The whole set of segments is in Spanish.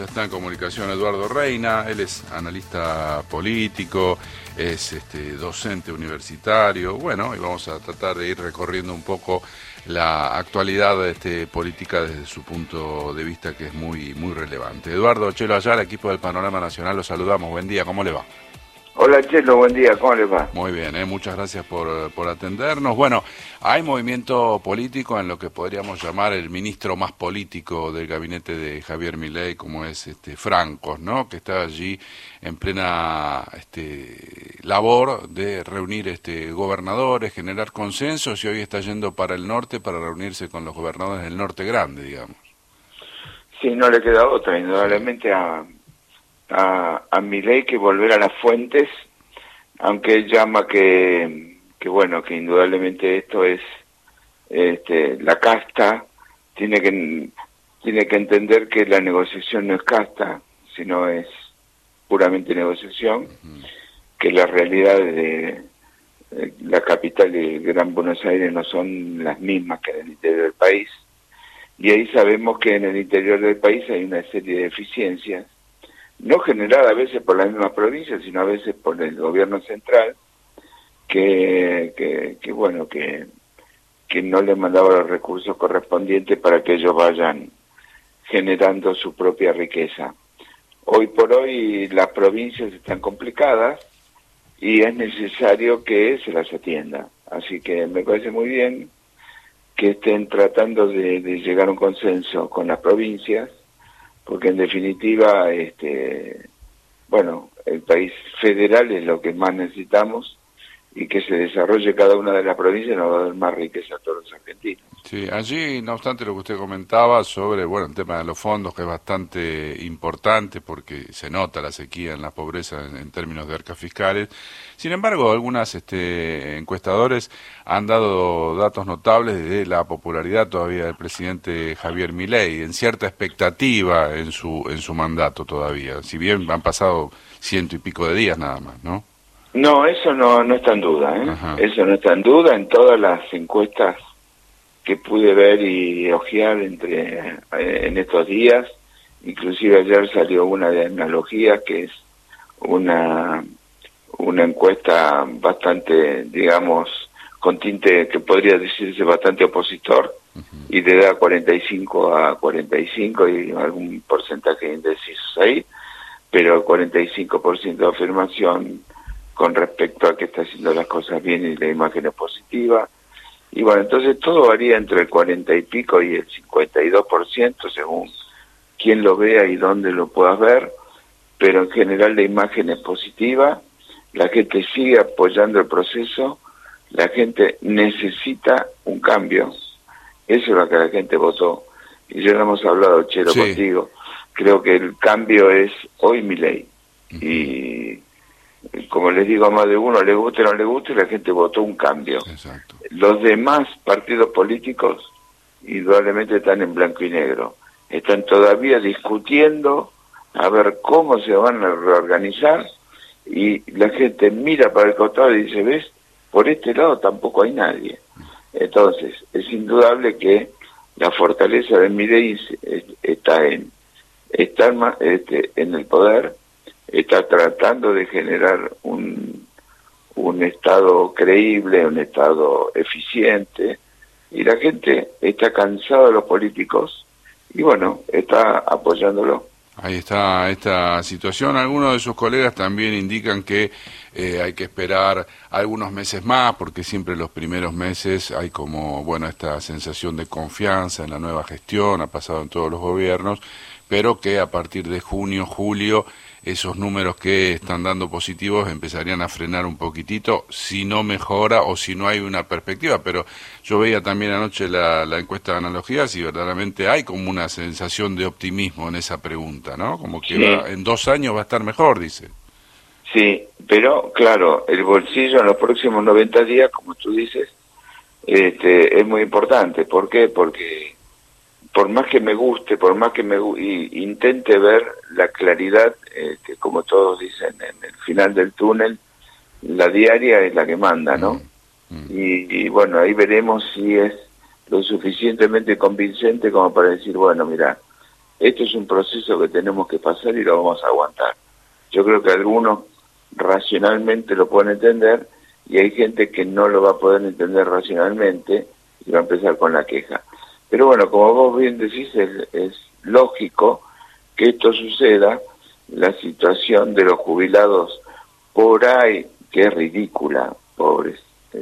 ya está en comunicación Eduardo Reina. Él es analista político, es docente universitario. Bueno, y vamos a tratar de ir recorriendo un poco la actualidad política desde su punto de vista, que es muy relevante. Eduardo Chelo Ayala, equipo del Panorama Nacional, los saludamos. Buen día, ¿cómo le va? Hola Chelo, buen día, ¿cómo les va? Muy bien, muchas gracias por atendernos. Bueno, hay movimiento político en lo que podríamos llamar el ministro más político del gabinete de Javier Milei, como es Francos, ¿no? Que está allí en plena labor de reunir gobernadores, generar consensos, y hoy está yendo para el norte para reunirse con los gobernadores del norte grande, digamos. Sí, no le queda otra, indudablemente sí. A Milei que volver a las fuentes, aunque él llama que bueno, que indudablemente esto es la casta, tiene que entender que la negociación no es casta, sino es puramente negociación, que las realidades de la capital y el Gran Buenos Aires no son las mismas que en el interior del país, y ahí sabemos que en el interior del país hay una serie de deficiencias, no generada a veces por las mismas provincias, sino a veces por el gobierno central, que no le mandaba los recursos correspondientes para que ellos vayan generando su propia riqueza. Hoy por hoy las provincias están complicadas y es necesario que se las atienda. Así que me parece muy bien que estén tratando de llegar a un consenso con las provincias, porque en definitiva, el país federal es lo que más necesitamos, y que se desarrolle cada una de las provincias nos va a dar más riqueza a todos los argentinos. Sí, allí, no obstante lo que usted comentaba sobre, el tema de los fondos, que es bastante importante porque se nota la sequía en la pobreza en términos de arcas fiscales. Sin embargo, algunas encuestadores han dado datos notables de la popularidad todavía del presidente Javier Milei, en cierta expectativa en su mandato todavía, si bien han pasado 100 y pico de días nada más, ¿no? No, eso no está en duda, Eso no está en duda en todas las encuestas que pude ver y ojear en estos días. Inclusive ayer salió una de analogía, que es una encuesta bastante, digamos, con tinte que podría decirse bastante opositor, y le da 45 a 45 y algún porcentaje de indecisos ahí, pero 45% de afirmación con respecto a que está haciendo las cosas bien y la imagen es positiva. Y bueno, entonces todo varía entre el 40 y pico y el 52%, según quién lo vea y dónde lo puedas ver, pero en general la imagen es positiva, la gente sigue apoyando el proceso, la gente necesita un cambio, eso es lo que la gente votó, y ya lo hemos hablado, Chelo, contigo, creo que el cambio es hoy Milei, y como les digo a más de uno, le guste o no le guste, la gente votó un cambio. Exacto. Los demás partidos políticos indudablemente están en blanco y negro, están todavía discutiendo a ver cómo se van a reorganizar, y la gente mira para el costado y dice, ¿ves? Por este lado tampoco hay nadie. Entonces, es indudable que la fortaleza de Milei está en el poder, está tratando de generar un Estado creíble, un Estado eficiente, y la gente está cansada de los políticos y bueno, está apoyándolo. Ahí está esta situación. Algunos de sus colegas también indican que hay que esperar algunos meses más, porque siempre los primeros meses hay como, esta sensación de confianza en la nueva gestión, ha pasado en todos los gobiernos, pero que a partir de junio, julio, esos números que están dando positivos empezarían a frenar un poquitito, si no mejora o si no hay una perspectiva. Pero yo veía también anoche la encuesta de analogías y verdaderamente hay como una sensación de optimismo en esa pregunta, ¿no? Como que sí. En 2 años va a estar mejor, dice. Sí, pero claro, el bolsillo en los próximos 90 días, como tú dices, es muy importante. ¿Por qué? Porque por más que me guste, por más que intente ver la claridad, que como todos dicen, en el final del túnel, la diaria es la que manda, ¿no? Y bueno, ahí veremos si es lo suficientemente convincente como para decir, bueno, mira, esto es un proceso que tenemos que pasar y lo vamos a aguantar. Yo creo que algunos racionalmente lo pueden entender y hay gente que no lo va a poder entender racionalmente y va a empezar con la queja. Pero bueno, como vos bien decís, es lógico que esto suceda. La situación de los jubilados por ahí, que es ridícula, pobres.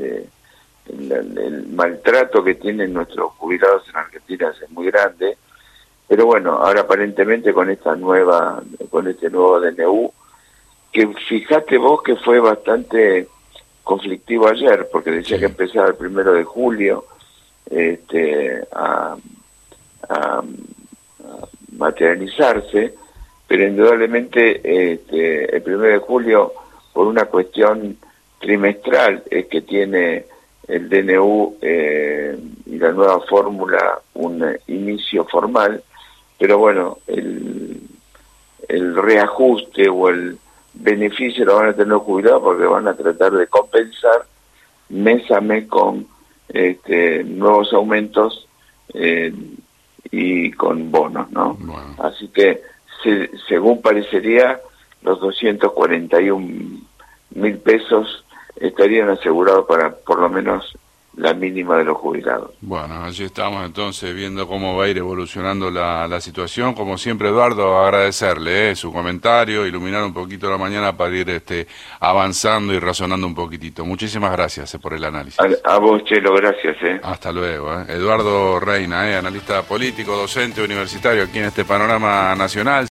El maltrato que tienen nuestros jubilados en Argentina es muy grande, pero bueno, ahora aparentemente con este nuevo DNU, que fíjate vos que fue bastante conflictivo ayer, porque decía que empezaba el 1 de julio a materializarse, pero indudablemente el 1 de julio, por una cuestión trimestral, es que tiene el DNU y la nueva fórmula un inicio formal, pero bueno, el reajuste o el beneficio lo van a tener los jubilados porque van a tratar de compensar mes a mes con nuevos aumentos y con bonos, ¿no? Bueno. Así que, según parecería, los 241.000 pesos estarían asegurados para por lo menos la mínima de los jubilados. Bueno, allí estamos entonces viendo cómo va a ir evolucionando la situación. Como siempre, Eduardo, agradecerle su comentario, iluminar un poquito la mañana para ir avanzando y razonando un poquitito. Muchísimas gracias por el análisis. A vos, Chelo, gracias. Hasta luego. Eduardo Reina, analista político, docente universitario aquí en este Panorama Nacional.